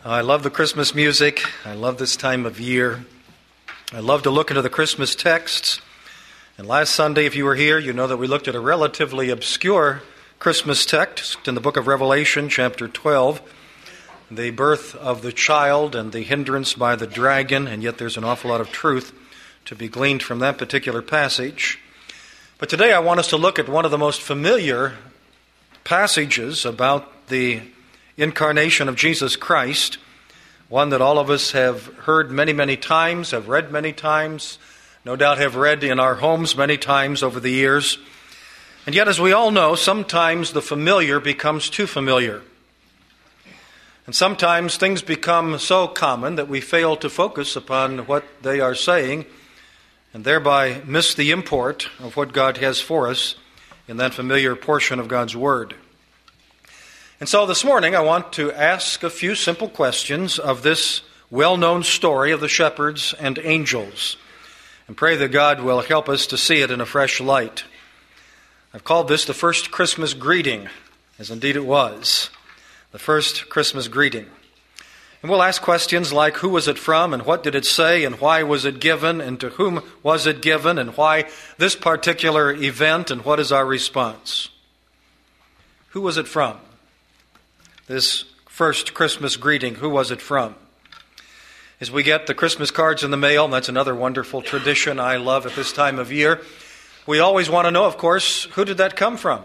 I love the Christmas music. I love this time of year. I love to look into the Christmas texts. And last Sunday, if you were here, you know that we looked at a relatively obscure Christmas text in the book of Revelation, chapter 12, the birth of the child and the hindrance by the dragon, and yet there's an awful lot of truth to be gleaned from that particular passage. But today I want us to look at one of the most familiar passages about the incarnation of Jesus Christ, one that all of us have heard many, many times, have read many times, no doubt have read in our homes many times over the years. And yet, as we all know, sometimes the familiar becomes too familiar. And sometimes things become so common that we fail to focus upon what they are saying and thereby miss the import of what God has for us in that familiar portion of God's Word. And so this morning I want to ask a few simple questions of this well-known story of the shepherds and angels, and pray that God will help us to see it in a fresh light. I've called this the first Christmas greeting, as indeed it was, the first Christmas greeting. And we'll ask questions like, who was it from, and what did it say, and why was it given, and to whom was it given, and why this particular event, and what is our response? Who was it from? This first Christmas greeting, who was it from? As we get the Christmas cards in the mail, and that's another wonderful tradition I love at this time of year, we always want to know, of course, who did that come from?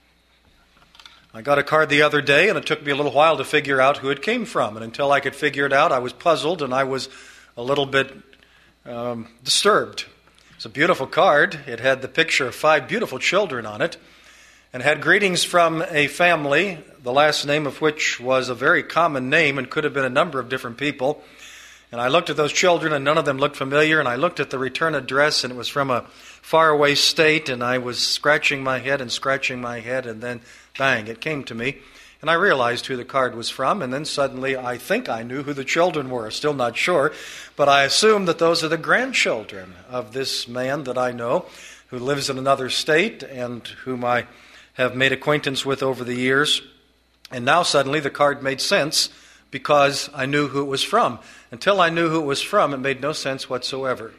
I got a card the other day, and it took me a little while to figure out who it came from. And until I could figure it out, I was puzzled, and I was a little bit disturbed. It's a beautiful card. It had the picture of 5 beautiful children on it, and had greetings from a family, the last name of which was a very common name and could have been a number of different people. And I looked at those children, and none of them looked familiar, and I looked at the return address, and it was from a faraway state, and I was scratching my head, and then, bang, it came to me, and I realized who the card was from, and then suddenly I think I knew who the children were. Still not sure, but I assume that those are the grandchildren of this man that I know, who lives in another state, and whom I have made acquaintance with over the years. And now suddenly the card made sense because I knew who it was from. Until I knew who it was from, it made no sense whatsoever.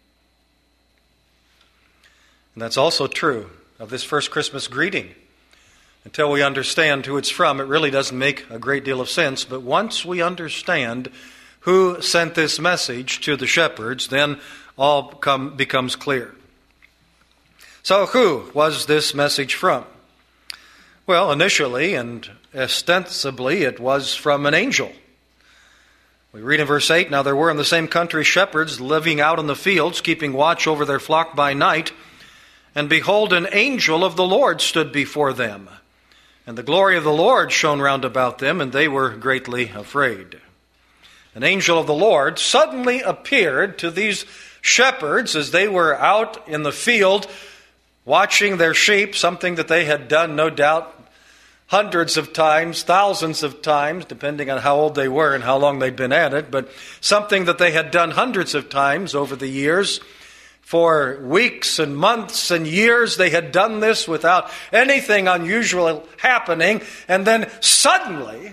And that's also true of this first Christmas greeting. Until we understand who it's from, it really doesn't make a great deal of sense. But once we understand who sent this message to the shepherds, then all becomes clear. So who was this message from? Well, initially and ostensibly, it was from an angel. We read in verse 8, "Now there were in the same country shepherds living out in the fields, keeping watch over their flock by night. And behold, an angel of the Lord stood before them. And the glory of the Lord shone round about them, and they were greatly afraid." An angel of the Lord suddenly appeared to these shepherds as they were out in the field watching their sheep, something that they had done, no doubt, hundreds of times, thousands of times, depending on how old they were and how long they'd been at it, but something that they had done hundreds of times over the years. For weeks and months and years, they had done this without anything unusual happening, and then suddenly,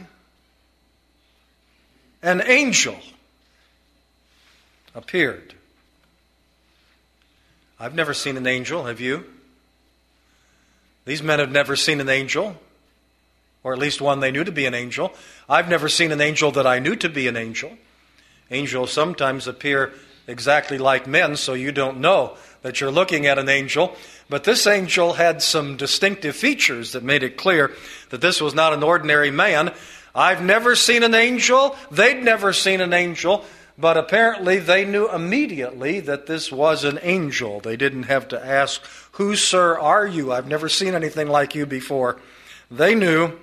an angel appeared. I've never seen an angel, have you? These men have never seen an angel, or at least one they knew to be an angel. I've never seen an angel that I knew to be an angel. Angels sometimes appear exactly like men, so you don't know that you're looking at an angel. But this angel had some distinctive features that made it clear that this was not an ordinary man. I've never seen an angel. They'd never seen an angel. But apparently they knew immediately that this was an angel. They didn't have to ask, "Who, sir, are you? I've never seen anything like you before." They knew.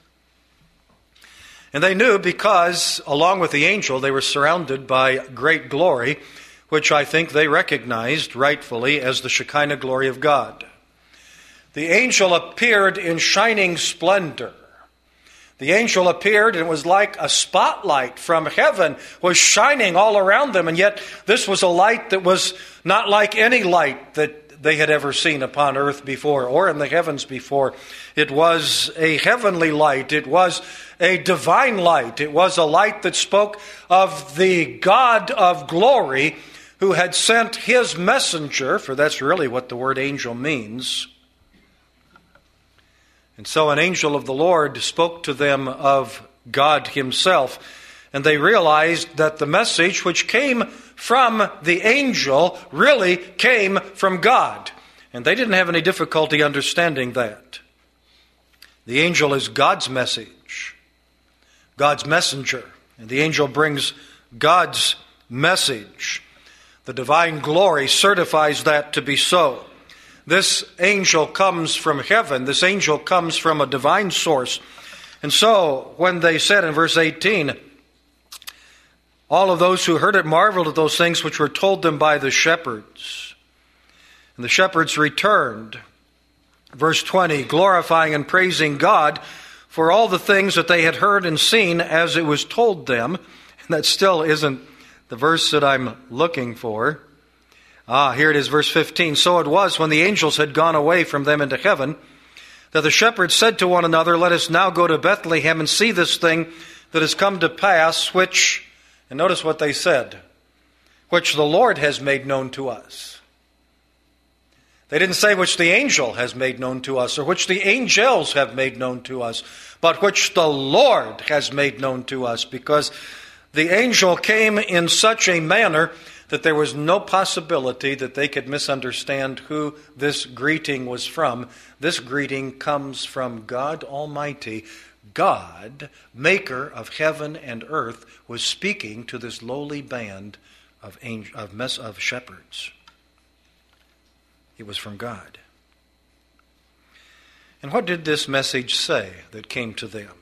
And they knew because, along with the angel, they were surrounded by great glory, which I think they recognized rightfully as the Shekinah glory of God. The angel appeared in shining splendor. The angel appeared, and it was like a spotlight from heaven was shining all around them. And yet this was a light that was not like any light that they had ever seen upon earth before or in the heavens before. It was a heavenly light. It was a divine light. It was a light that spoke of the God of glory who had sent his messenger, for that's really what the word angel means. And so an angel of the Lord spoke to them of God himself, and they realized that the message which came from the angel really came from God. And they didn't have any difficulty understanding that. The angel is God's message, God's messenger, and the angel brings God's message. The divine glory certifies that to be so. This angel comes from heaven. This angel comes from a divine source. And so, when they said in verse 18, all of those who heard it marveled at those things which were told them by the shepherds. And the shepherds returned, verse 20, glorifying and praising God for all the things that they had heard and seen as it was told them. And that still isn't the verse that I'm looking for. Here it is, verse 15. So it was, when the angels had gone away from them into heaven, that the shepherds said to one another, let us now go to Bethlehem and see this thing that has come to pass, which, and notice what they said, which the Lord has made known to us. They didn't say which the angel has made known to us, or which the angels have made known to us, but which the Lord has made known to us, because the angel came in such a manner that there was no possibility that they could misunderstand who this greeting was from. This greeting comes from God Almighty. God, maker of heaven and earth, was speaking to this lowly band of shepherds. It was from God. And what did this message say that came to them?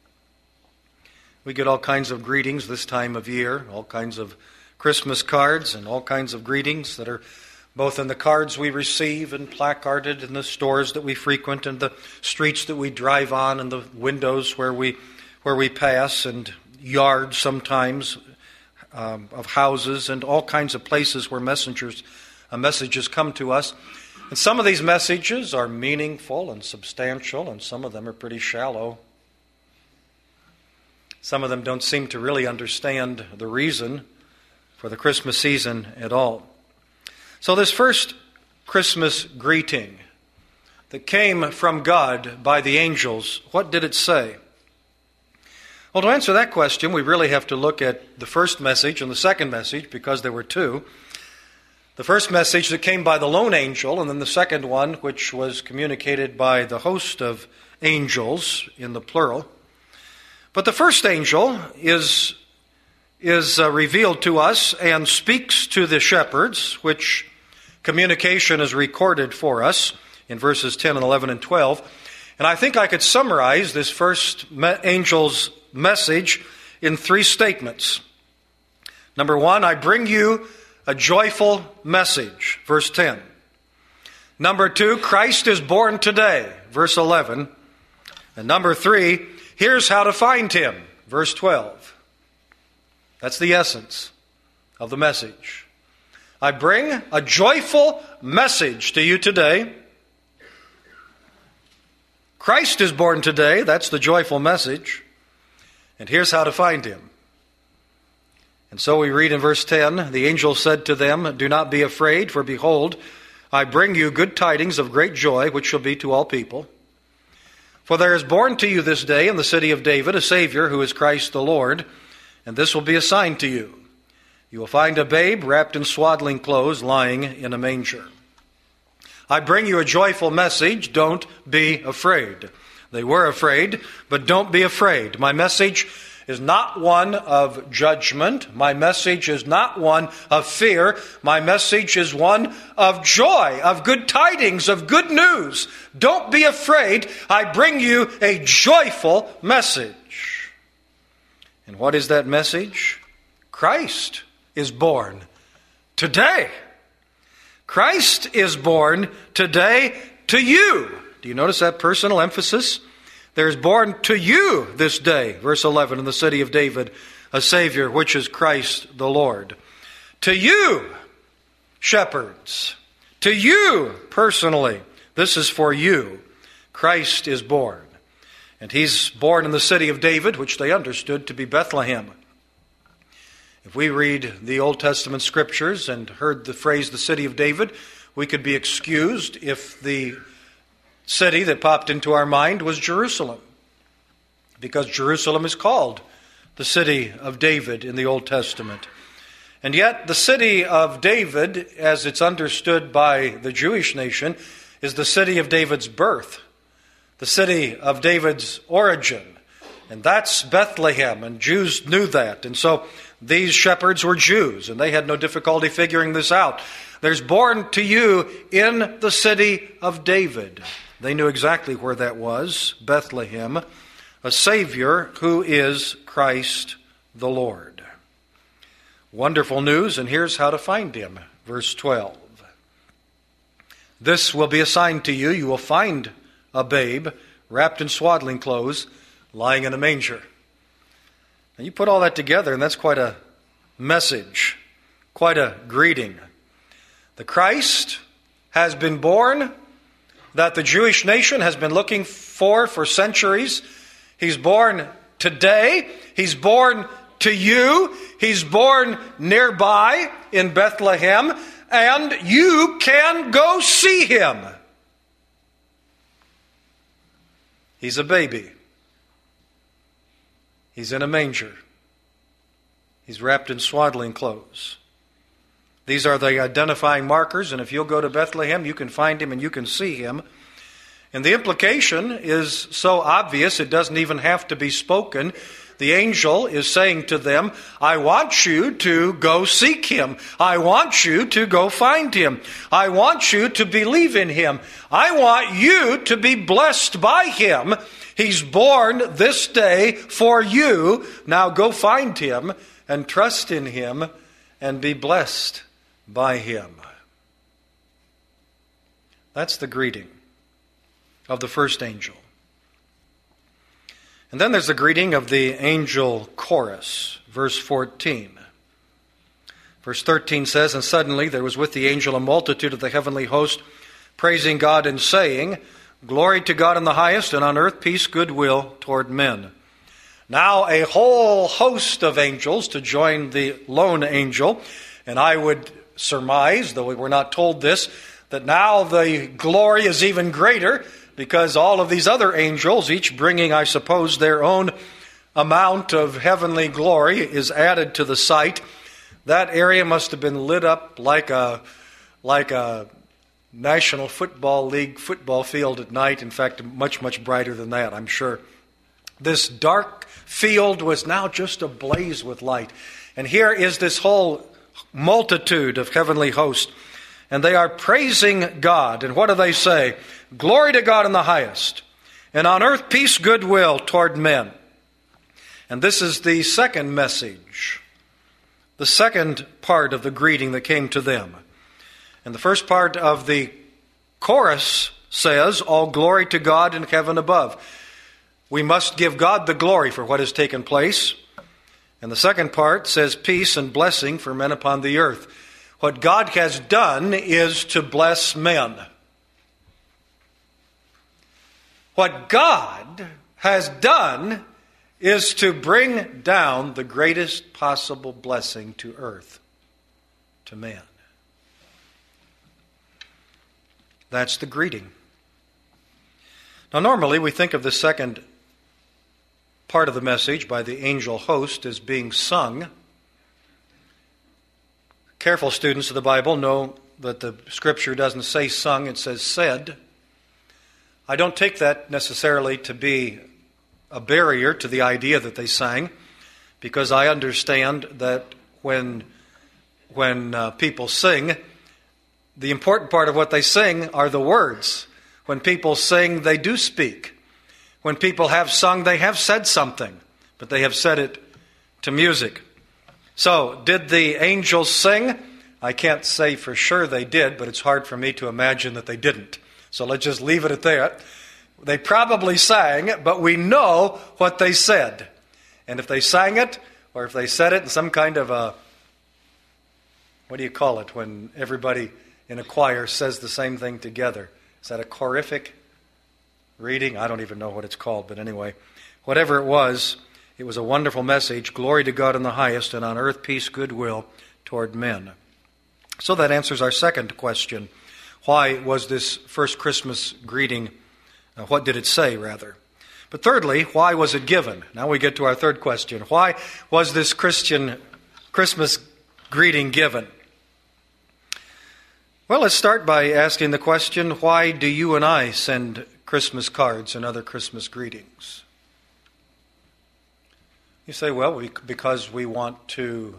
We get all kinds of greetings this time of year, all kinds of Christmas cards and all kinds of greetings that are both in the cards we receive and placarded in the stores that we frequent and the streets that we drive on and the windows where we pass and yards sometimes of houses and all kinds of places where messages come to us. And some of these messages are meaningful and substantial, and some of them are pretty shallow. Some of them don't seem to really understand the reason for the Christmas season at all. So this first Christmas greeting that came from God by the angels, what did it say? Well, to answer that question, we really have to look at the first message and the second message, because there were two. The first message that came by the lone angel, and then the second one, which was communicated by the host of angels in the plural. But the first angel is revealed to us and speaks to the shepherds, which communication is recorded for us in verses 10 and 11 and 12. And I think I could summarize this first angel's message in three statements. Number one, I bring you a joyful message, verse 10. Number two, Christ is born today, verse 11. And number three, here's how to find him, verse 12. That's the essence of the message. I bring a joyful message to you today. Christ is born today. That's the joyful message. And here's how to find him. And so we read in verse 10, the angel said to them, do not be afraid, for behold, I bring you good tidings of great joy, which shall be to all people. For there is born to you this day in the city of David a Savior, who is Christ the Lord. And this will be a sign to you. You will find a babe wrapped in swaddling clothes lying in a manger. I bring you a joyful message. Don't be afraid. They were afraid, but don't be afraid. My message is not one of judgment. My message is not one of fear. My message is one of joy, of good tidings, of good news. Don't be afraid. I bring you a joyful message. And what is that message? Christ is born today. Christ is born today to you. Do you notice that personal emphasis? There is born to you this day, verse 11, in the city of David, a Savior, which is Christ the Lord. To you, shepherds. To you personally, this is for you. Christ is born. And he's born in the city of David, which they understood to be Bethlehem. If we read the Old Testament scriptures and heard the phrase the city of David, we could be excused if the city that popped into our mind was Jerusalem, because Jerusalem is called the city of David in the Old Testament. And yet the city of David, as it's understood by the Jewish nation, is the city of David's birth, the city of David's origin. And that's Bethlehem, and Jews knew that. And so these shepherds were Jews, and they had no difficulty figuring this out. There's born to you in the city of David. They knew exactly where that was, Bethlehem, a Savior who is Christ the Lord. Wonderful news, and here's how to find him. Verse 12. This will be a sign to you. You will find a babe wrapped in swaddling clothes, lying in a manger. And you put all that together, and that's quite a message, quite a greeting. The Christ has been born that the Jewish nation has been looking for centuries. He's born today. He's born to you. He's born nearby in Bethlehem, and you can go see him. He's a baby. He's in a manger. He's wrapped in swaddling clothes. These are the identifying markers, and if you'll go to Bethlehem, you can find him and you can see him. And the implication is so obvious it doesn't even have to be spoken. The angel is saying to them, I want you to go seek him. I want you to go find him. I want you to believe in him. I want you to be blessed by him. He's born this day for you. Now go find him and trust in him and be blessed by him. That's the greeting of the first angel. And then there's the greeting of the angel chorus, verse 14. Verse 13 says, And suddenly there was with the angel a multitude of the heavenly host, praising God and saying, Glory to God in the highest, and on earth peace, goodwill toward men. Now a whole host of angels to join the lone angel, and I would surmise, though we were not told this, that now the glory is even greater, because all of these other angels, each bringing, I suppose, their own amount of heavenly glory, is added to the sight. That area must have been lit up like a National Football League football field at night. In fact, much, much brighter than that, I'm sure. This dark field was now just ablaze with light. And here is this whole multitude of heavenly hosts. And they are praising God. And what do they say? Glory to God in the highest, and on earth peace, goodwill toward men. And this is the second message, the second part of the greeting that came to them. And the first part of the chorus says, All glory to God in heaven above. We must give God the glory for what has taken place. And the second part says, Peace and blessing for men upon the earth. What God has done is to bless men. What God has done is to bring down the greatest possible blessing to earth, to man. That's the greeting. Now, normally we think of the second part of the message by the angel host as being sung. Careful students of the Bible know that the Scripture doesn't say sung, it says said. I don't take that necessarily to be a barrier to the idea that they sang, because I understand that when people sing, the important part of what they sing are the words. When people sing, they do speak. When people have sung, they have said something, but they have said it to music. So, did the angels sing? I can't say for sure they did, but it's hard for me to imagine that they didn't. So let's just leave it at that. They probably sang, but we know what they said. And if they sang it, or if they said it in some kind of a, what do you call it, when everybody in a choir says the same thing together. Is that a chorific reading? I don't even know what it's called, but anyway, whatever it was a wonderful message. Glory to God in the highest, and on earth peace, goodwill toward men. So that answers our second question. Why was this first Christmas greeting, what did it say, rather? But thirdly, why was it given? Now we get to our third question. Why was this Christmas greeting given? Well, let's start by asking the question, why do you and I send Christmas cards and other Christmas greetings? You say, well, because we want to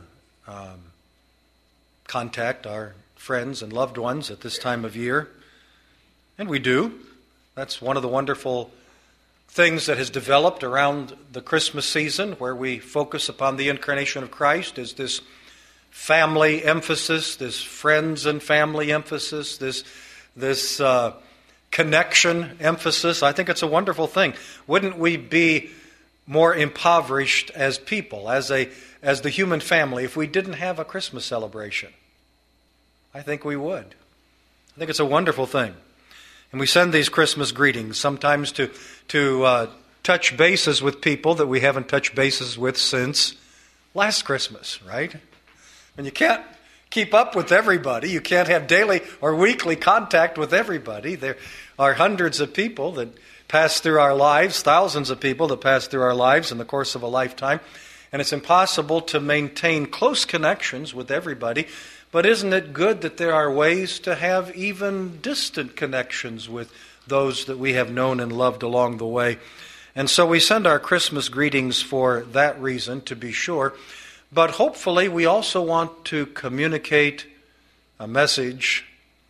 contact our friends and loved ones at this time of year. And we do. That's one of the wonderful things that has developed around the Christmas season, where we focus upon the incarnation of Christ, is this family emphasis, this friends and family emphasis, this connection emphasis. I think it's a wonderful thing. Wouldn't we be more impoverished as people, as the human family, if we didn't have a Christmas celebration? I think we would. I think it's a wonderful thing. And we send these Christmas greetings sometimes to touch bases with people that we haven't touched bases with since last Christmas, right? And you can't keep up with everybody. You can't have daily or weekly contact with everybody. There are hundreds of people that pass through our lives, thousands of people that pass through our lives in the course of a lifetime. And it's impossible to maintain close connections with everybody. But isn't it good that there are ways to have even distant connections with those that we have known and loved along the way? And so we send our Christmas greetings for that reason, to be sure. But hopefully we also want to communicate a message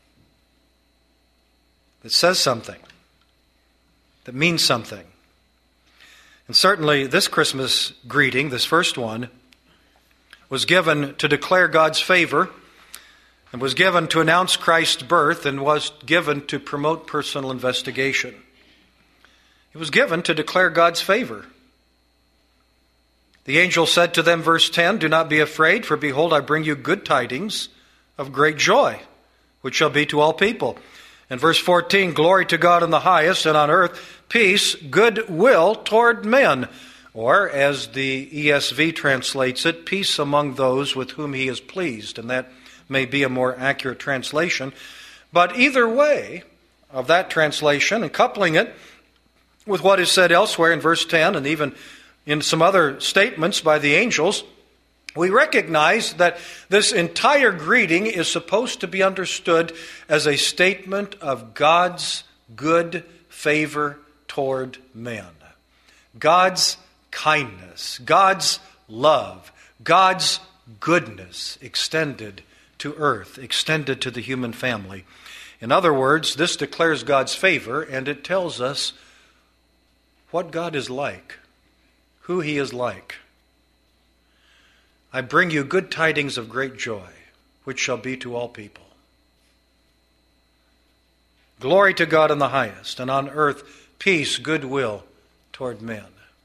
that says something, that means something. And certainly this Christmas greeting, this first one, was given to declare God's favor, and was given to announce Christ's birth, and was given to promote personal investigation. It was given to declare God's favor. The angel said to them, verse 10, "Do not be afraid, for behold, I bring you good tidings of great joy, which shall be to all people." And verse 14, "Glory to God in the highest, and on earth peace, goodwill toward men." Or, as the ESV translates it, peace among those with whom he is pleased. And that may be a more accurate translation. But either way of that translation, and coupling it with what is said elsewhere in verse 10, and even in some other statements by the angels, we recognize that this entire greeting is supposed to be understood as a statement of God's good favor toward men. God's kindness, God's love, God's goodness extended to earth, extended to the human family. In other words, this declares God's favor, and it tells us what God is like, who he is like. "I bring you good tidings of great joy, which shall be to all people." Glory to God in the highest, and on earth peace, goodwill toward men.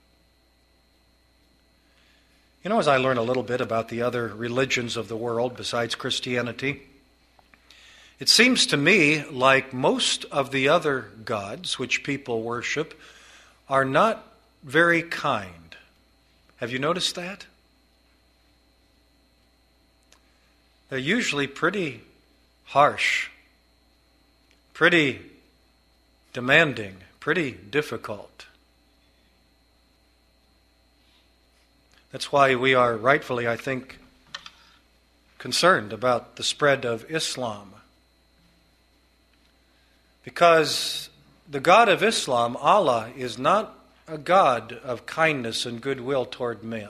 You know, as I learn a little bit about the other religions of the world besides Christianity, it seems to me like most of the other gods which people worship are not very kind. Have you noticed that? They're usually pretty harsh, pretty demanding, pretty difficult. That's why we are rightfully, I think, concerned about the spread of Islam. Because the God of Islam, Allah, is not a God of kindness and goodwill toward men.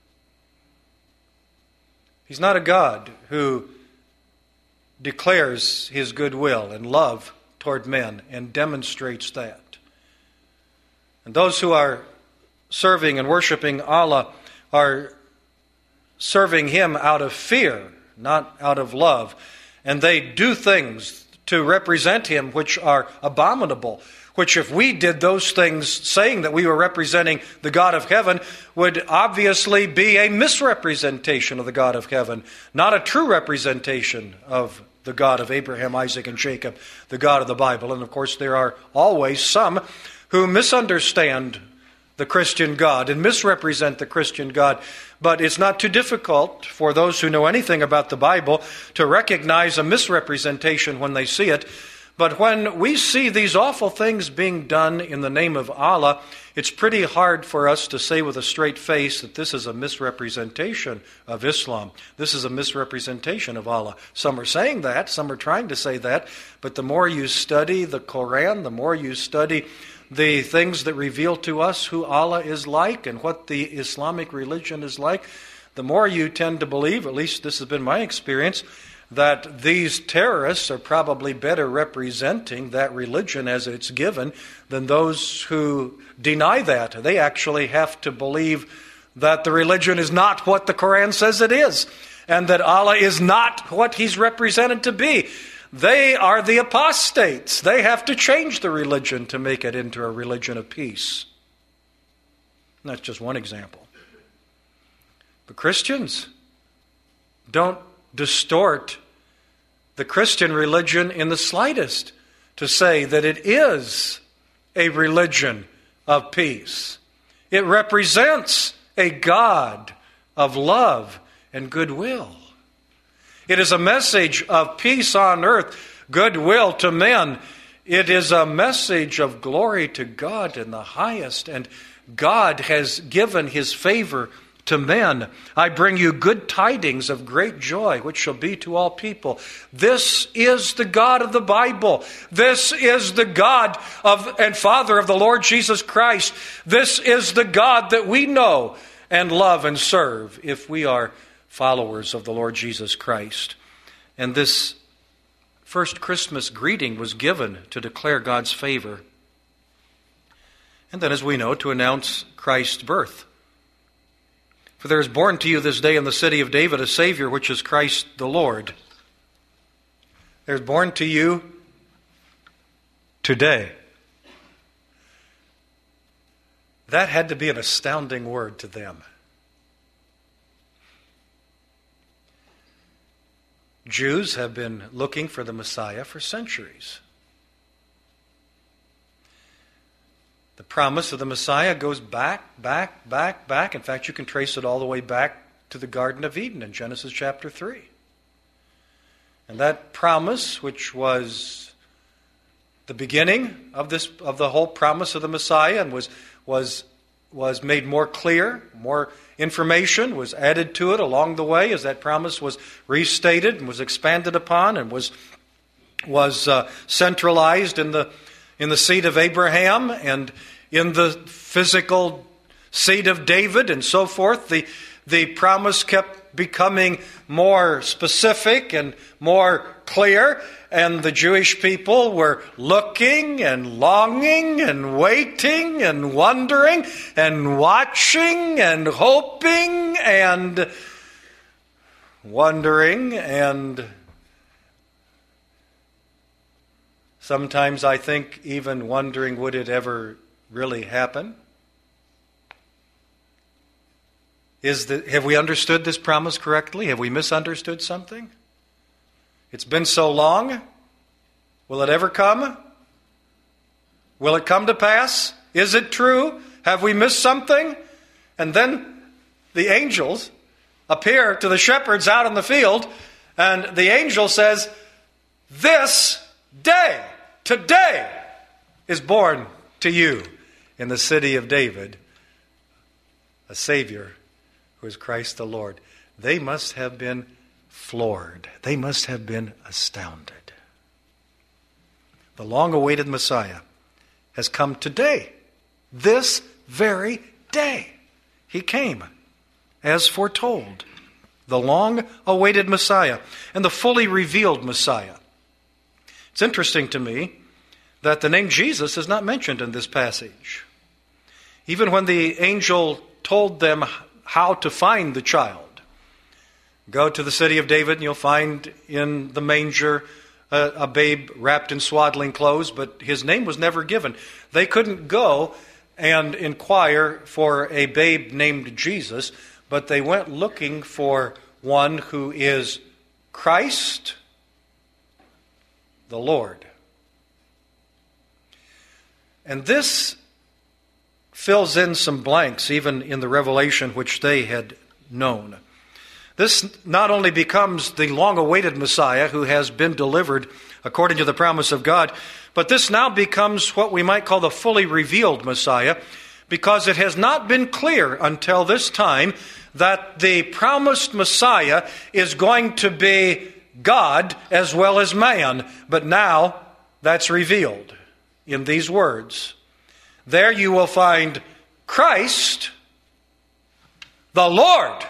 He's not a God who declares his goodwill and love toward men and demonstrates that. And those who are serving and worshiping Allah are serving him out of fear, not out of love. And they do things to represent him which are abominable, which if we did those things saying that we were representing the God of heaven would obviously be a misrepresentation of the God of heaven, not a true representation of the God of Abraham, Isaac, and Jacob, the God of the Bible. And of course, there are always some who misunderstand the Christian God and misrepresent the Christian God. But it's not too difficult for those who know anything about the Bible to recognize a misrepresentation when they see it. But when we see these awful things being done in the name of Allah, it's pretty hard for us to say with a straight face that this is a misrepresentation of Islam. This is a misrepresentation of Allah. Some are saying that, some are trying to say that, but the more you study the Quran, the more you study the things that reveal to us who Allah is like and what the Islamic religion is like, the more you tend to believe, at least this has been my experience, that these terrorists are probably better representing that religion as it's given than those who deny that. They actually have to believe that the religion is not what the Quran says it is, and that Allah is not what He's represented to be. They are the apostates. They have to change the religion to make it into a religion of peace. And that's just one example. But Christians don't distort the Christian religion in the slightest to say that it is a religion of peace. It represents a God of love and goodwill. It is a message of peace on earth, goodwill to men. It is a message of glory to God in the highest, and God has given His favor to men. I bring you good tidings of great joy, which shall be to all people. This is the God of the Bible. This is the God of and Father of the Lord Jesus Christ. This is the God that we know and love and serve if we are followers of the Lord Jesus Christ. And this first Christmas greeting was given to declare God's favor. And then, as we know, to announce Christ's birth. For there is born to you this day in the city of David a Savior, which is Christ the Lord. There is born to you today. That had to be an astounding word to them. Jews have been looking for the Messiah for centuries. The promise of the Messiah goes back. In fact, you can trace it all the way back to the Garden of Eden in Genesis chapter 3. And that promise, which was the beginning of the whole promise of the Messiah, and was made more clear, more information was added to it along the way as that promise was restated and was expanded upon and was centralized in the seed of Abraham and in the physical seed of David and so forth. The promise kept becoming more specific and more clear, and the Jewish people were looking and longing and waiting and wondering and watching and hoping and wondering, and sometimes I think even wondering, would it ever really happen? Have we understood this promise correctly? Have we misunderstood something? It's been so long. Will it ever come? Will it come to pass? Is it true? Have we missed something? And then the angels appear to the shepherds out in the field, and the angel says, "This day, today, is born to you in the city of David a Savior who is Christ the Lord." They must have been floored. They must have been astounded. The long-awaited Messiah has come today, this very day. He came, as foretold. The long-awaited Messiah and the fully revealed Messiah. It's interesting to me that the name Jesus is not mentioned in this passage. Even when the angel told them how to find the child, go to the city of David and you'll find in the manger a babe wrapped in swaddling clothes, but his name was never given. They couldn't go and inquire for a babe named Jesus, but they went looking for one who is Christ, the Lord. And this fills in some blanks, even in the revelation which they had known. This not only becomes the long-awaited Messiah who has been delivered according to the promise of God, but this now becomes what we might call the fully revealed Messiah, because it has not been clear until this time that the promised Messiah is going to be God as well as man. But now that's revealed in these words. There you will find Christ, the Lord.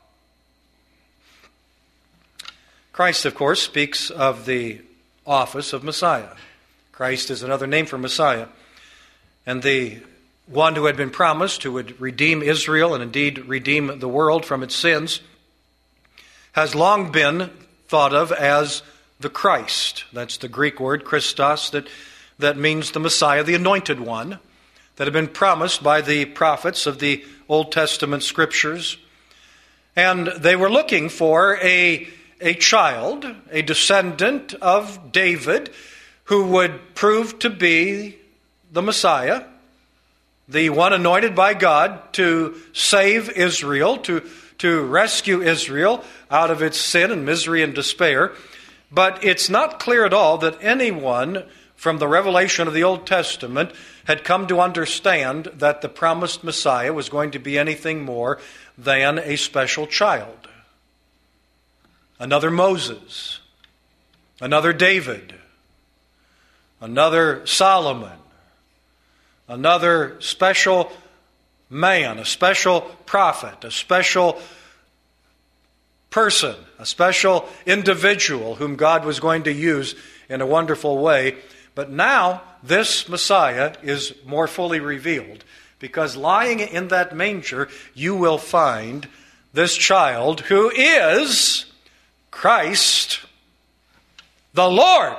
Christ, of course, speaks of the office of Messiah. Christ is another name for Messiah. And the one who had been promised, who would redeem Israel and indeed redeem the world from its sins, has long been thought of as the Christ. That's the Greek word, Christos, that means the Messiah, the anointed one, that had been promised by the prophets of the Old Testament scriptures. And they were looking for a child, a descendant of David, who would prove to be the Messiah, the one anointed by God to save Israel, to rescue Israel out of its sin and misery and despair. But it's not clear at all that anyone from the revelation of the Old Testament had come to understand that the promised Messiah was going to be anything more than a special child. Another Moses, another David, another Solomon, another special man, a special prophet, a special person, a special individual whom God was going to use in a wonderful way. But now this Messiah is more fully revealed, because lying in that manger you will find this child who is Christ, the Lord.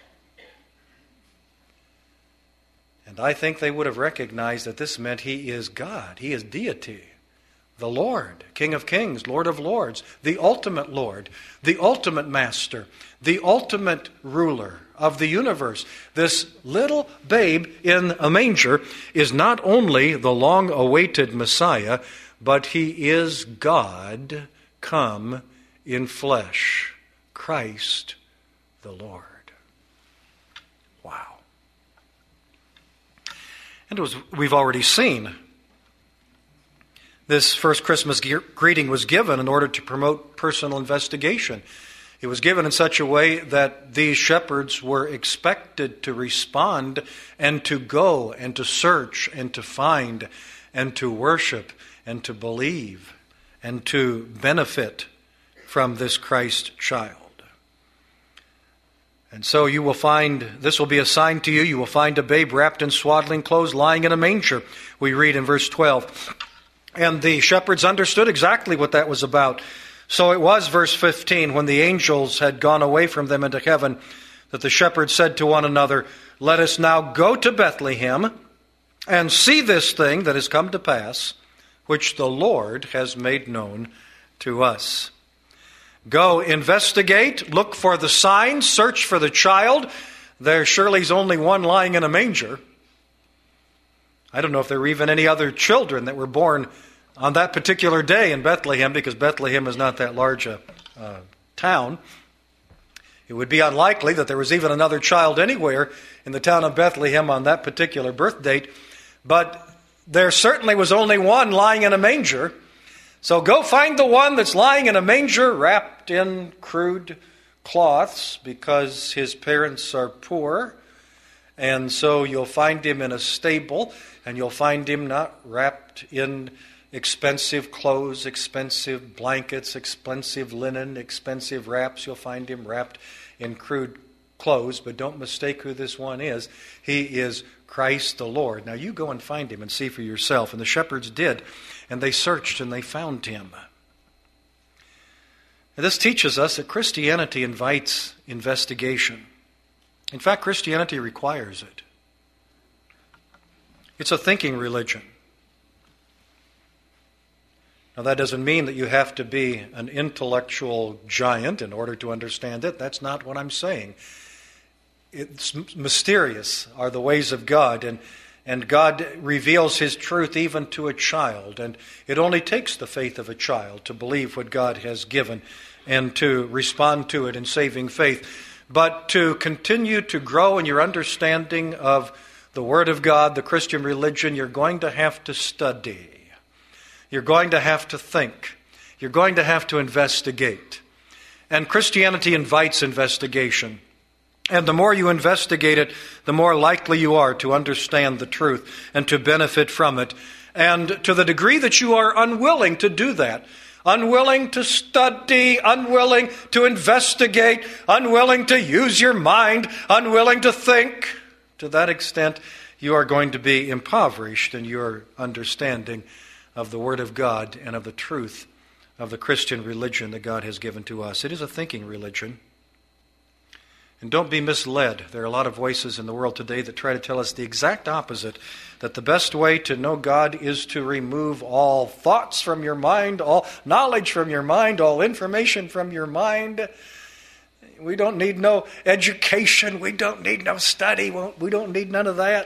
And I think they would have recognized that this meant He is God. He is deity. The Lord, King of kings, Lord of lords, the ultimate Lord, the ultimate master, the ultimate ruler of the universe. This little babe in a manger is not only the long-awaited Messiah, but He is God come in flesh. Christ the Lord. Wow. And as we've already seen, this first Christmas greeting was given in order to promote personal investigation. It was given in such a way that these shepherds were expected to respond and to go and to search and to find and to worship and to believe and to benefit from this Christ child. And so you will find, this will be a sign to you, you will find a babe wrapped in swaddling clothes lying in a manger, we read in verse 12. And the shepherds understood exactly what that was about. So it was, verse 15, when the angels had gone away from them into heaven, that the shepherds said to one another, "Let us now go to Bethlehem and see this thing that has come to pass, which the Lord has made known to us." Go investigate, look for the signs, search for the child. There surely is only one lying in a manger. I don't know if there were even any other children that were born on that particular day in Bethlehem, because Bethlehem is not that large a town. It would be unlikely that there was even another child anywhere in the town of Bethlehem on that particular birth date. But there certainly was only one lying in a manger. So go find the one that's lying in a manger wrapped in crude cloths, because his parents are poor. And so you'll find him in a stable, and you'll find him not wrapped in expensive clothes, expensive blankets, expensive linen, expensive wraps. You'll find him wrapped in crude clothes, but don't mistake who this one is. He is Christ the Lord. Now you go and find him and see for yourself. And the shepherds did, and they searched and they found him. And this teaches us that Christianity invites investigation. In fact, Christianity requires it. It's a thinking religion. Now, that doesn't mean that you have to be an intellectual giant in order to understand it. That's not what I'm saying. it's mysterious are the ways of God, and God reveals His truth even to a child. And it only takes the faith of a child to believe what God has given and to respond to it in saving faith. But to continue to grow in your understanding of the Word of God, the Christian religion, you're going to have to study. You're going to have to think. You're going to have to investigate. And Christianity invites investigation. And the more you investigate it, the more likely you are to understand the truth and to benefit from it. And to the degree that you are unwilling to do that, unwilling to study, unwilling to investigate, unwilling to use your mind, unwilling to think, to that extent, you are going to be impoverished in your understanding of the Word of God and of the truth of the Christian religion that God has given to us. It is a thinking religion. And don't be misled. There are a lot of voices in the world today that try to tell us the exact opposite, that the best way to know God is to remove all thoughts from your mind, all knowledge from your mind, all information from your mind. We don't need no education. We don't need no study. We don't need none of that.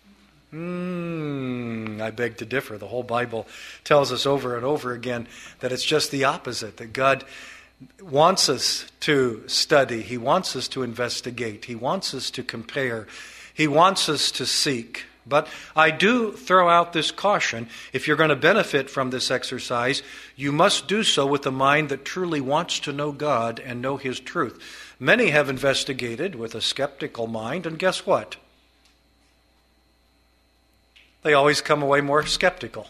I beg to differ. The whole Bible tells us over and over again that it's just the opposite, that God wants us to study. He wants us to investigate. He wants us to compare. He wants us to seek. But I do throw out this caution. If you're going to benefit from this exercise, you must do so with a mind that truly wants to know God and know His truth. Many have investigated with a skeptical mind, and guess what? They always come away more skeptical.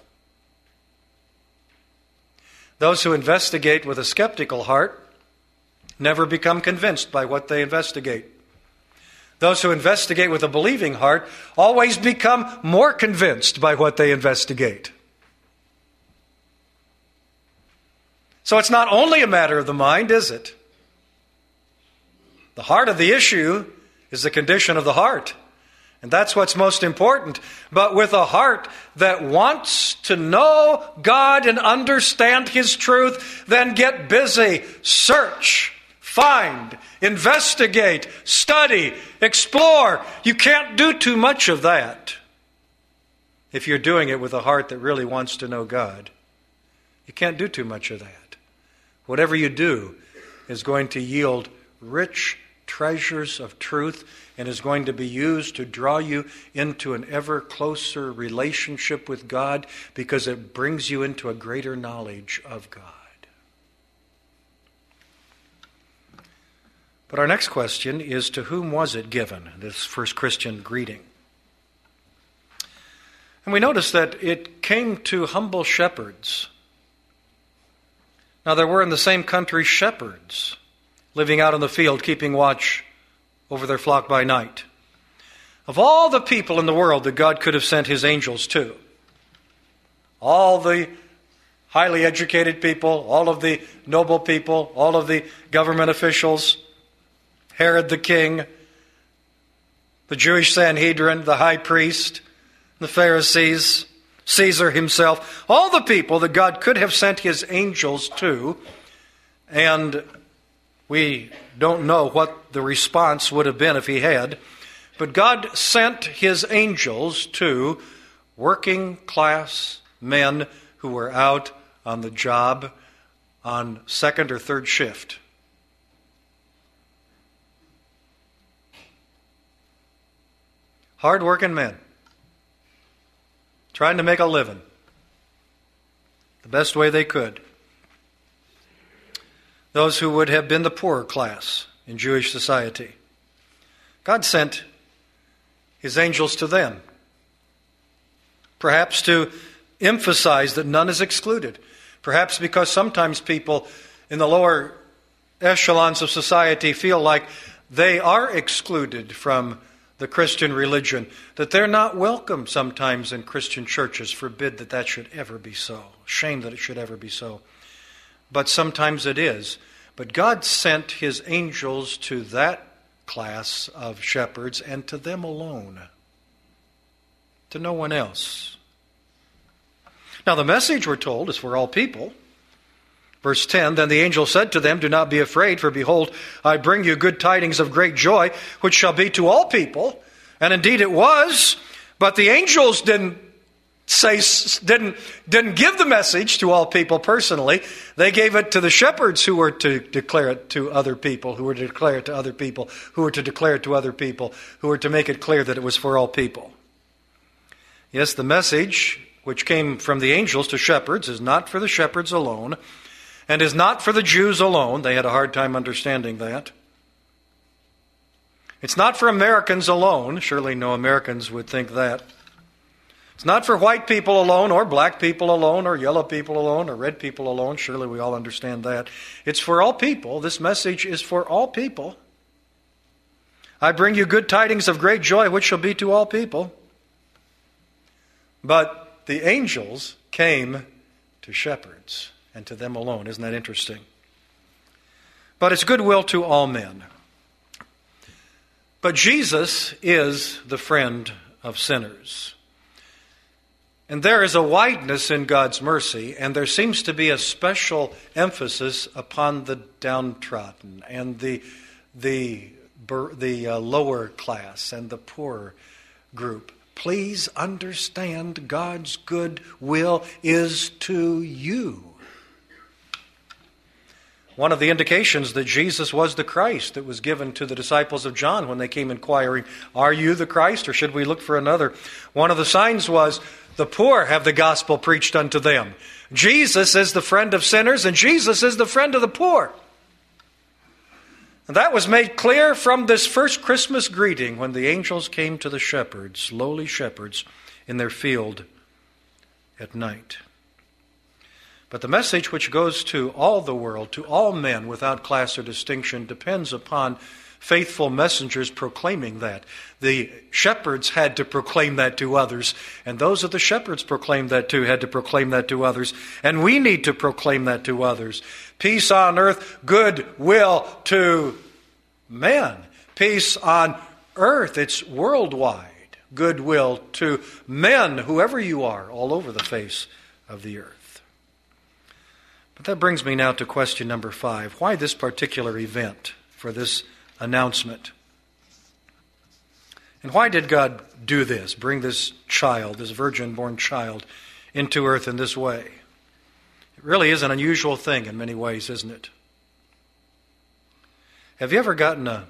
Those who investigate with a skeptical heart never become convinced by what they investigate. Those who investigate with a believing heart always become more convinced by what they investigate. So it's not only a matter of the mind, is it? The heart of the issue is the condition of the heart. And that's what's most important. But with a heart that wants to know God and understand His truth, then get busy, search, find, investigate, study, explore. You can't do too much of that if you're doing it with a heart that really wants to know God. You can't do too much of that. Whatever you do is going to yield rich treasures of truth and is going to be used to draw you into an ever closer relationship with God because it brings you into a greater knowledge of God. But our next question is, to whom was it given, this first Christian greeting? And we notice that it came to humble shepherds. Now, there were in the same country shepherds living out in the field, keeping watch over their flock by night. Of all the people in the world that God could have sent His angels to, all the highly educated people, all of the noble people, all of the government officials, Herod the king, the Jewish Sanhedrin, the high priest, the Pharisees, Caesar himself, all the people that God could have sent His angels to, and we don't know what the response would have been if He had, but God sent His angels to working class men who were out on the job on second or third shift. Hard-working men, trying to make a living the best way they could. Those who would have been the poorer class in Jewish society. God sent His angels to them, perhaps to emphasize that none is excluded. Perhaps because sometimes people in the lower echelons of society feel like they are excluded from the Christian religion, that they're not welcome sometimes in Christian churches. Forbid that that should ever be so. Shame that it should ever be so. But sometimes it is. But God sent His angels to that class of shepherds and to them alone, to no one else. Now the message, we're told, is for all people. Verse 10, then the angel said to them, do not be afraid, for behold, I bring you good tidings of great joy, which shall be to all people. And indeed it was, but the angels didn't give the message to all people personally. They gave it to the shepherds who were to declare it to other people, who were to declare it to other people, who were to declare it to other people, who were to make it clear that it was for all people. Yes, the message which came from the angels to shepherds is not for the shepherds alone, and is not for the Jews alone. They had a hard time understanding that. It's not for Americans alone. Surely no Americans would think that. It's not for white people alone, or black people alone, or yellow people alone, or red people alone. Surely we all understand that. It's for all people. This message is for all people. I bring you good tidings of great joy, which shall be to all people. But the angels came to shepherds, and to them alone. Isn't that interesting? But it's goodwill to all men. But Jesus is the friend of sinners. And there is a wideness in God's mercy, and there seems to be a special emphasis upon the downtrodden and the lower class and the poor group. Please understand God's good will is to you. One of the indications that Jesus was the Christ that was given to the disciples of John when they came inquiring, are you the Christ, or should we look for another? One of the signs was, the poor have the gospel preached unto them. Jesus is the friend of sinners, and Jesus is the friend of the poor. And that was made clear from this first Christmas greeting when the angels came to the shepherds, lowly shepherds, in their field at night. But the message which goes to all the world, to all men without class or distinction, depends upon faithful messengers proclaiming that. The shepherds had to proclaim that to others, and those that the shepherds proclaimed that to had to proclaim that to others, and we need to proclaim that to others. Peace on earth, good will to men. Peace on earth, it's worldwide. Goodwill to men, whoever you are, all over the face of the earth. But that brings me now to question number 5. Why this particular event for this announcement? And why did God do this, bring this child, this virgin-born child, into earth in this way? It really is an unusual thing in many ways, isn't it? Have you ever gotten a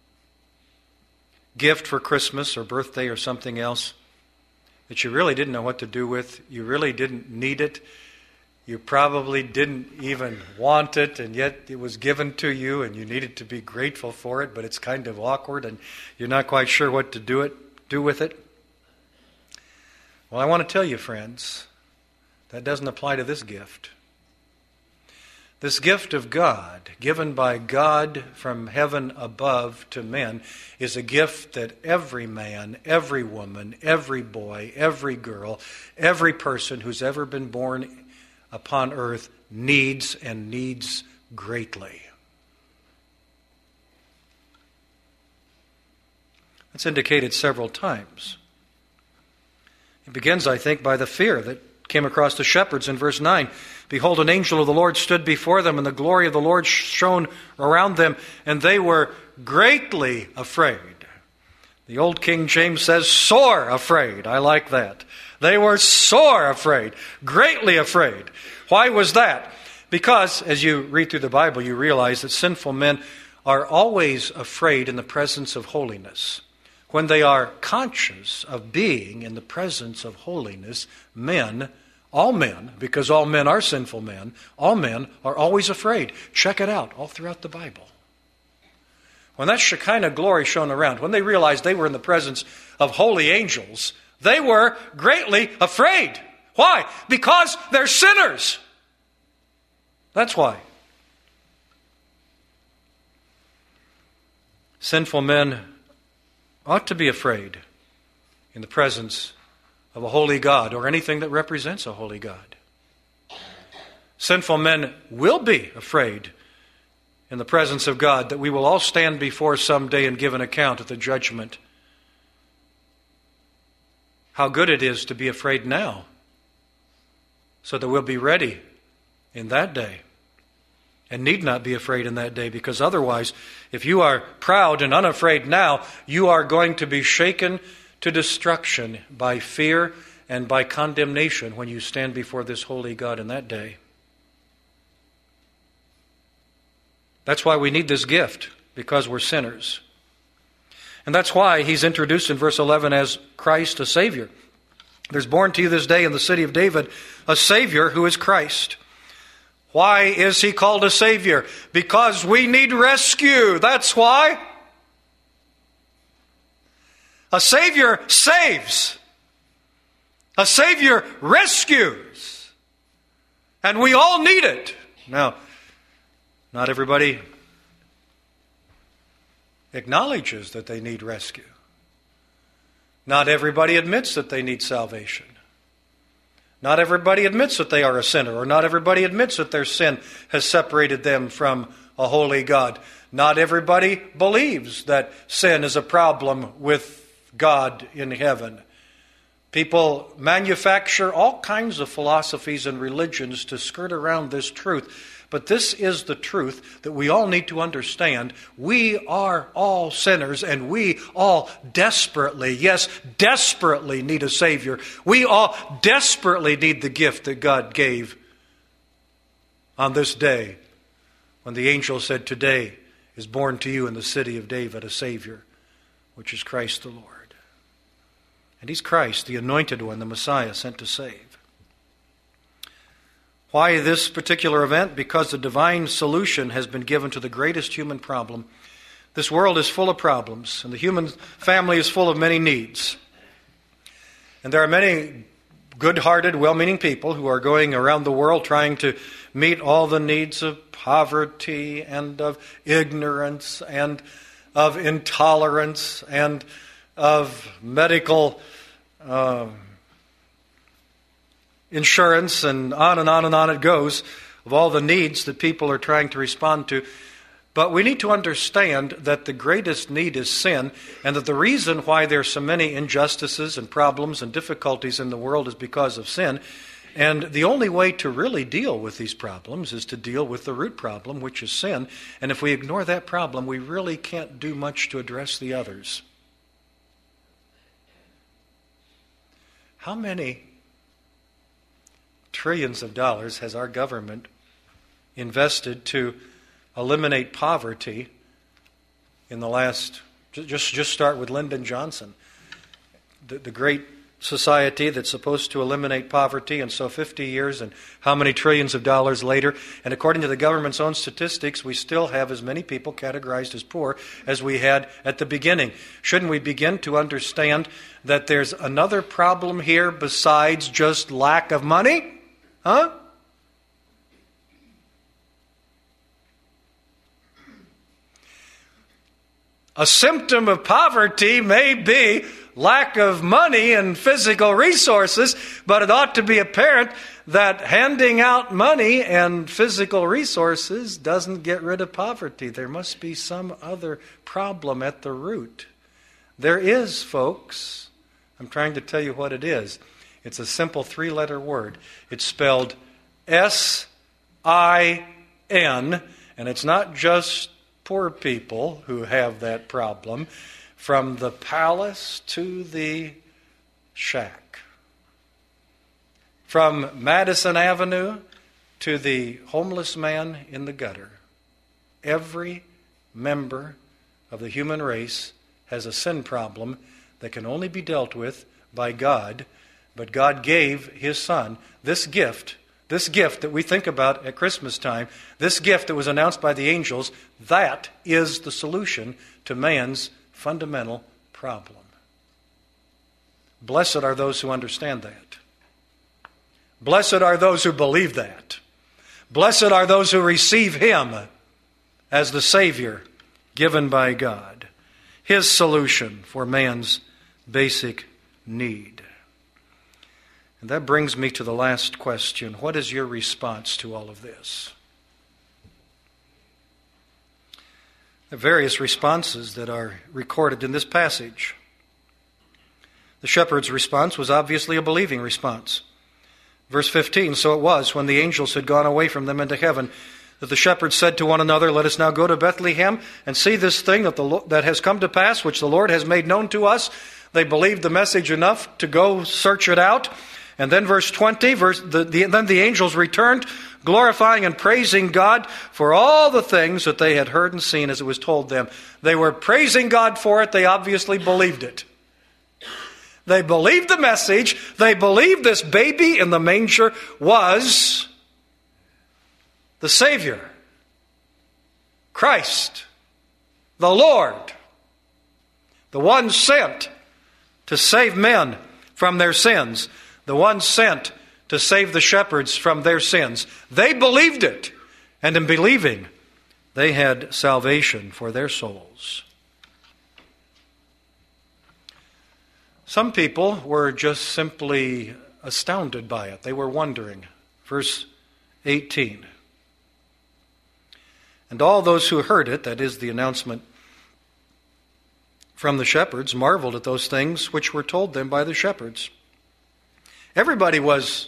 gift for Christmas or birthday or something else that you really didn't know what to do with? You really didn't need it. You probably didn't even want it, and yet it was given to you, and you needed to be grateful for it, but it's kind of awkward, and you're not quite sure what to do with it. Well, I want to tell you, friends, that doesn't apply to this gift. This gift of God, given by God from heaven above to men, is a gift that every man, every woman, every boy, every girl, every person who's ever been born upon earth needs, and needs greatly. That's indicated several times. It begins, I think, by the fear that came across the shepherds in verse 9. Behold, an angel of the Lord stood before them, and the glory of the Lord shone around them, and they were greatly afraid. The old King James says, sore afraid. I like that. They were sore afraid, greatly afraid. Why was that? Because, as you read through the Bible, you realize that sinful men are always afraid in the presence of holiness. When they are conscious of being in the presence of holiness, men, all men, because all men are sinful men, all men are always afraid. Check it out all throughout the Bible. When that Shekinah glory shone around, when they realized they were in the presence of holy angels, they were greatly afraid. Why? Because they're sinners. That's why. Sinful men ought to be afraid in the presence of a holy God or anything that represents a holy God. Sinful men will be afraid in the presence of God that we will all stand before someday and give an account at the judgment. How good it is to be afraid now, so that we'll be ready in that day and need not be afraid in that day, because otherwise, if you are proud and unafraid now, you are going to be shaken to destruction by fear and by condemnation when you stand before this holy God in that day. That's why we need this gift, because we're sinners. And that's why he's introduced in verse 11 as Christ, a Savior. There's born to you this day in the city of David a Savior who is Christ. Why is he called a Savior? Because we need rescue. That's why. A Savior saves. A Savior rescues. And we all need it. Now, not everybody acknowledges that they need rescue. Not everybody admits that they need salvation. Not everybody admits that they are a sinner, or not everybody admits that their sin has separated them from a holy God. Not everybody believes that sin is a problem with God in heaven. People manufacture all kinds of philosophies and religions to skirt around this truth. But this is the truth that we all need to understand. We are all sinners, and we all desperately, yes, desperately need a Savior. We all desperately need the gift that God gave on this day when the angel said, "Today is born to you in the city of David a Savior, which is Christ the Lord." And He's Christ, the Anointed One, the Messiah sent to save. Why this particular event? Because the divine solution has been given to the greatest human problem. This world is full of problems, and the human family is full of many needs. And there are many good-hearted, well-meaning people who are going around the world trying to meet all the needs of poverty and of ignorance and of intolerance and of medical insurance, and on and on and on it goes, of all the needs that people are trying to respond to. But we need to understand that the greatest need is sin, and that the reason why there are so many injustices and problems and difficulties in the world is because of sin. And the only way to really deal with these problems is to deal with the root problem, which is sin. And if we ignore that problem, we really can't do much to address the others. How many trillions of dollars has our government invested to eliminate poverty in the last, just start with Lyndon Johnson, the great society that's supposed to eliminate poverty, and so 50 years and how many trillions of dollars later, and according to the government's own statistics, we still have as many people categorized as poor as we had at the beginning. Shouldn't we begin to understand that there's another problem here besides just lack of money? Huh? A symptom of poverty may be lack of money and physical resources, but it ought to be apparent that handing out money and physical resources doesn't get rid of poverty. There must be some other problem at the root. There is, folks. I'm trying to tell you what it is. It's a simple three-letter word. It's spelled S-I-N, and it's not just poor people who have that problem. From the palace to the shack. From Madison Avenue to the homeless man in the gutter. Every member of the human race has a sin problem that can only be dealt with by God. But God gave His Son this gift that we think about at Christmas time, this gift that was announced by the angels, that is the solution to man's fundamental problem. Blessed are those who understand that. Blessed are those who believe that. Blessed are those who receive Him as the Savior given by God. His solution for man's basic need. And that brings me to the last question. What is your response to all of this? There are various responses that are recorded in this passage. The shepherd's response was obviously a believing response. Verse 15, so it was when the angels had gone away from them into heaven that the shepherds said to one another, "Let us now go to Bethlehem and see this thing that has come to pass, which the Lord has made known to us." They believed the message enough to go search it out. And then verse 20, then the angels returned, glorifying and praising God for all the things that they had heard and seen as it was told them. They were praising God for it. They obviously believed it. They believed the message. They believed this baby in the manger was the Savior, Christ, the Lord, the one sent to save men from their sins, the one sent to save the shepherds from their sins. They believed it, and in believing, they had salvation for their souls. Some people were just simply astounded by it. They were wondering. Verse 18. And all those who heard it, that is the announcement from the shepherds, marveled at those things which were told them by the shepherds. Everybody was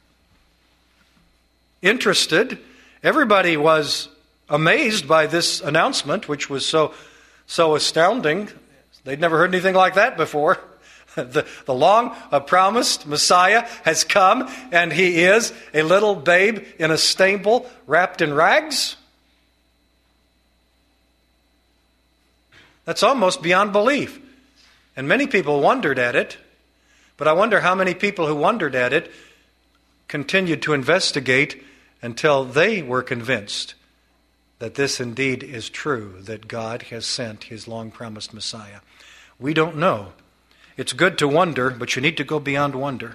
interested. Everybody was amazed by this announcement, which was so astounding. They'd never heard anything like that before. The long-promised Messiah has come, and he is a little babe in a stable wrapped in rags. That's almost beyond belief. And many people wondered at it, but I wonder how many people who wondered at it continued to investigate until they were convinced that this indeed is true, that God has sent his long-promised Messiah. We don't know. It's good to wonder, but you need to go beyond wonder.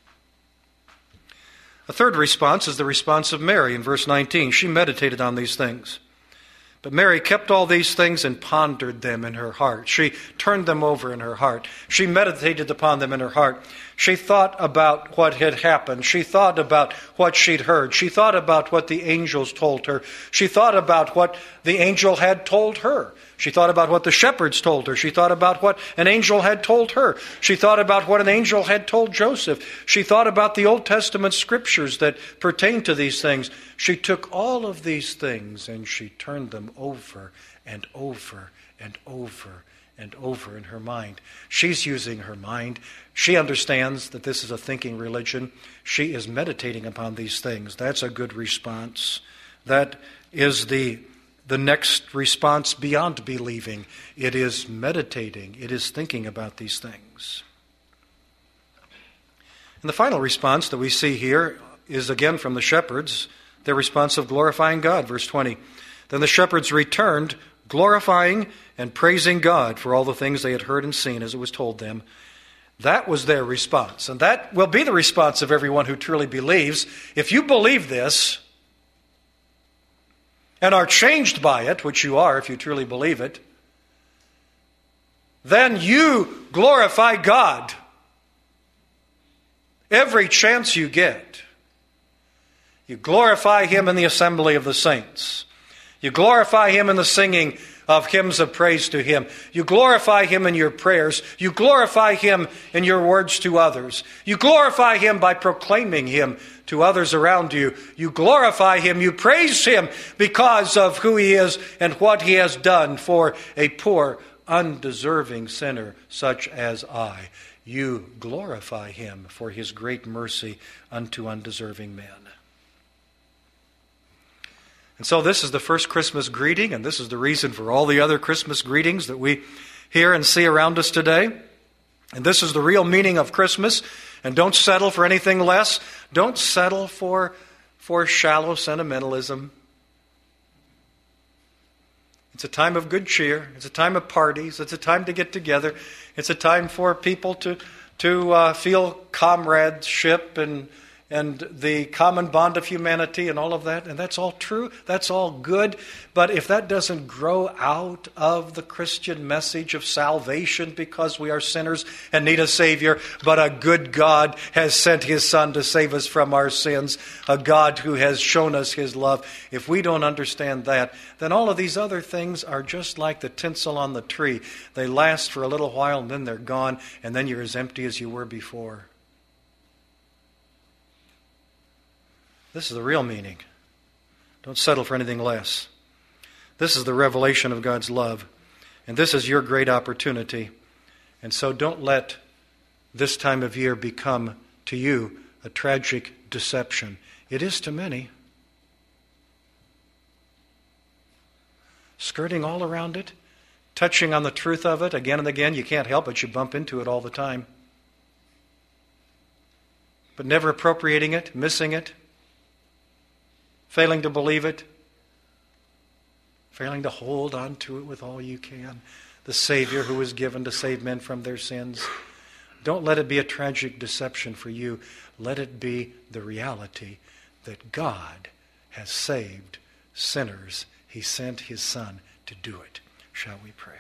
A third response is the response of Mary in verse 19. She meditated on these things. But Mary kept all these things and pondered them in her heart. She turned them over in her heart. She meditated upon them in her heart. She thought about what had happened. She thought about what she'd heard. She thought about what the angels told her. She thought about what the angel had told her. She thought about what the shepherds told her. She thought about what an angel had told her. She thought about what an angel had told Joseph. She thought about the Old Testament scriptures that pertain to these things. She took all of these things and she turned them over and over and over and over in her mind. She's using her mind. She understands that this is a thinking religion. She is meditating upon these things. That's a good response. That is the next response beyond believing. It is meditating. It is thinking about these things. And the final response that we see here is again from the shepherds, their response of glorifying God. Verse 20. Then the shepherds returned, glorifying and praising God for all the things they had heard and seen as it was told them. That was their response. And that will be the response of everyone who truly believes. If you believe this and are changed by it, which you are if you truly believe it, then you glorify God every chance you get. You glorify him in the assembly of the saints. You glorify him in the singing of hymns of praise to him. You glorify him in your prayers. You glorify him in your words to others. You glorify him by proclaiming him to others around you. You glorify him. You praise him because of who he is and what he has done for a poor, undeserving sinner such as I. You glorify him for his great mercy unto undeserving men. And so this is the first Christmas greeting, and this is the reason for all the other Christmas greetings that we hear and see around us today. And this is the real meaning of Christmas. And don't settle for anything less. Don't settle for shallow sentimentalism. It's a time of good cheer. It's a time of parties. It's a time to get together. It's a time for people to feel comradeship and the common bond of humanity and all of that. And that's all true. That's all good. But if that doesn't grow out of the Christian message of salvation because we are sinners and need a Savior, but a good God has sent his Son to save us from our sins, a God who has shown us his love. If we don't understand that, then all of these other things are just like the tinsel on the tree. They last for a little while and then they're gone, and then you're as empty as you were before. This is the real meaning. Don't settle for anything less. This is the revelation of God's love, and this is your great opportunity. And so don't let this time of year become to you a tragic deception. It is to many. Skirting all around it, touching on the truth of it again and again. You can't help it. You bump into it all the time. But never appropriating it, missing it, failing to believe it, failing to hold on to it with all you can. The Savior who was given to save men from their sins. Don't let it be a tragic deception for you. Let it be the reality that God has saved sinners. He sent His Son to do it. Shall we pray?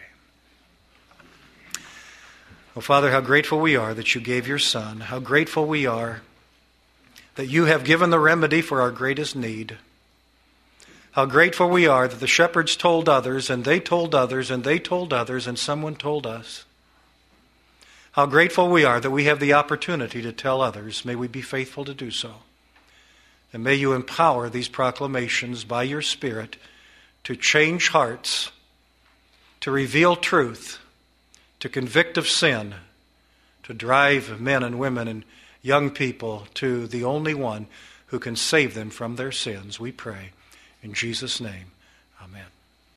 Oh, Father, how grateful we are that you gave your Son. How grateful we are that you have given the remedy for our greatest need. How grateful we are that the shepherds told others, and they told others, and they told others, and someone told us. How grateful we are that we have the opportunity to tell others. May we be faithful to do so. And may you empower these proclamations by your Spirit to change hearts, to reveal truth, to convict of sin, to drive men and women and young people to the only one who can save them from their sins. We pray in Jesus' name. Amen.